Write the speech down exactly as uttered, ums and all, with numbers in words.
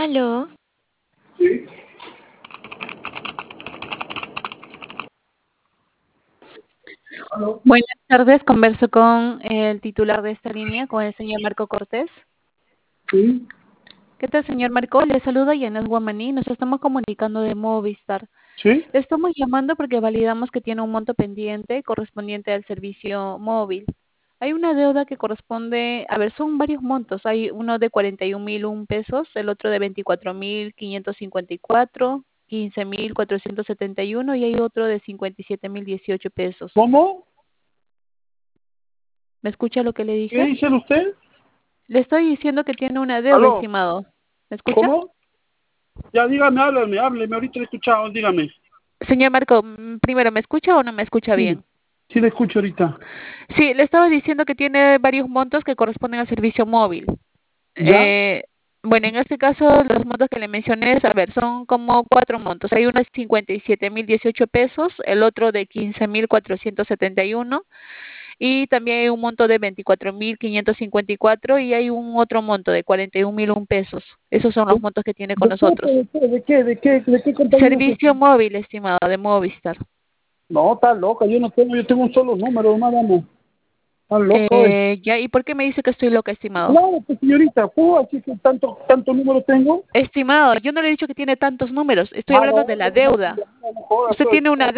Aló. Sí. Aló. Buenas tardes, converso con el titular de esta línea, con el señor Marco Cortés. Sí. ¿Qué tal, señor Marco? Le saluda Yanes Guamaní, nos estamos comunicando de Movistar. Sí. Le estamos llamando porque validamos que tiene un monto pendiente correspondiente al servicio móvil. Hay una deuda que corresponde, a ver, son varios montos. Hay uno de cuarenta y un mil un pesos, el otro de veinticuatro mil quinientos cincuenta y cuatro, quince mil cuatrocientos setenta y uno y hay otro de cincuenta y siete mil dieciocho pesos. ¿Cómo? ¿Me escucha lo que le ¿Qué dije? dice usted? Le estoy diciendo que tiene una deuda, ¿Aló? estimado. ¿Me escucha? ¿Cómo? Ya, dígame, háblame, hábleme, ahorita le he escuchado, dígame. Señor Marco, mm, primero, ¿me escucha o no me escucha Sí, bien? sí le escucho ahorita. Sí, le estaba diciendo que tiene varios montos que corresponden al servicio móvil. ¿Ya? Eh, bueno, en este caso, los montos que le mencioné, a ver, son como cuatro montos. Hay uno de cincuenta y siete mil dieciocho pesos, el otro de quince mil cuatrocientos setenta y uno y también hay un monto de veinticuatro mil quinientos cincuenta y cuatro y hay un otro monto de cuarenta y un mil un pesos. Esos son los ¿De, montos que tiene con de qué, nosotros. de qué, de qué, de qué, de qué compañía es esta? Servicio móvil, estimado, de Movistar. No, está loca, yo no tengo, yo tengo un solo número, nada más. Está loco, eh. Eh, ya, ¿y por qué me dice que estoy loca, estimado? Claro, pues señorita, ¿puedo así que tanto, tanto número tengo? Estimado, yo no le he dicho que tiene tantos números, estoy Ah, hablando no, de la no, no, deuda. no, no joda, Usted pues. tiene una